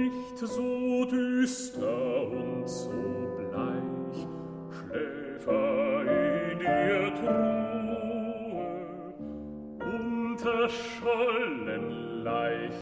nicht so düster und so bleich, Schläfer in ihr Truhe, unter Schollen leicht.